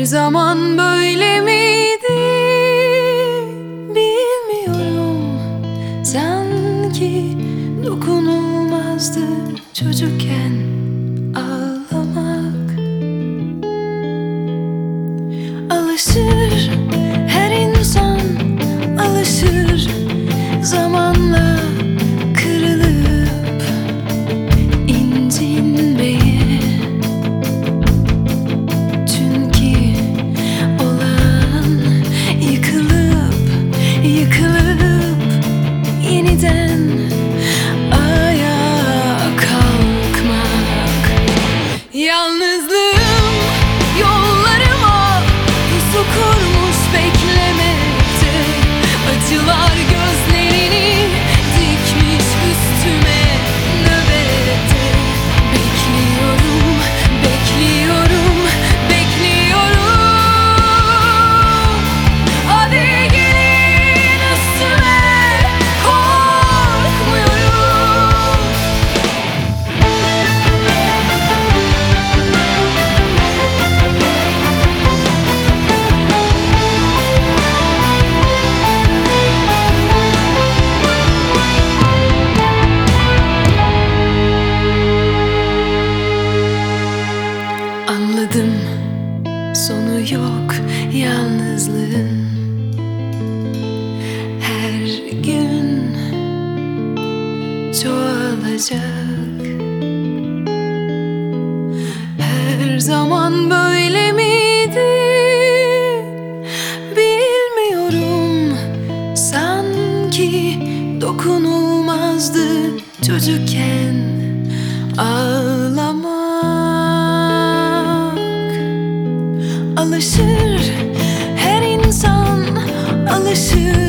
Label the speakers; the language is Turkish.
Speaker 1: zaman böyle miydi bilmiyorum. Sanki dokunulmazdı çocukken ağlamak. Alışır her insan, alışır zamanla kırılıp incinmeye. Çünkü olan yıkılıp yeniden ayağa kalkmak. Yalnızlığım yollarıma pusu kurmuş beklemekte. Acılar gözlerini dikmiş üstüme nöbette. Bekliyorum, bekliyorum, bekliyorum. Hadi gelin üstüme, korkmuyorum. Anladım, sonu yok yalnızlığın. Her gün çoğalacak. Her zaman böyle miydi bilmiyorum. Sanki dokunulmazdı çocukken ağlamak. Alışır her insan, alışır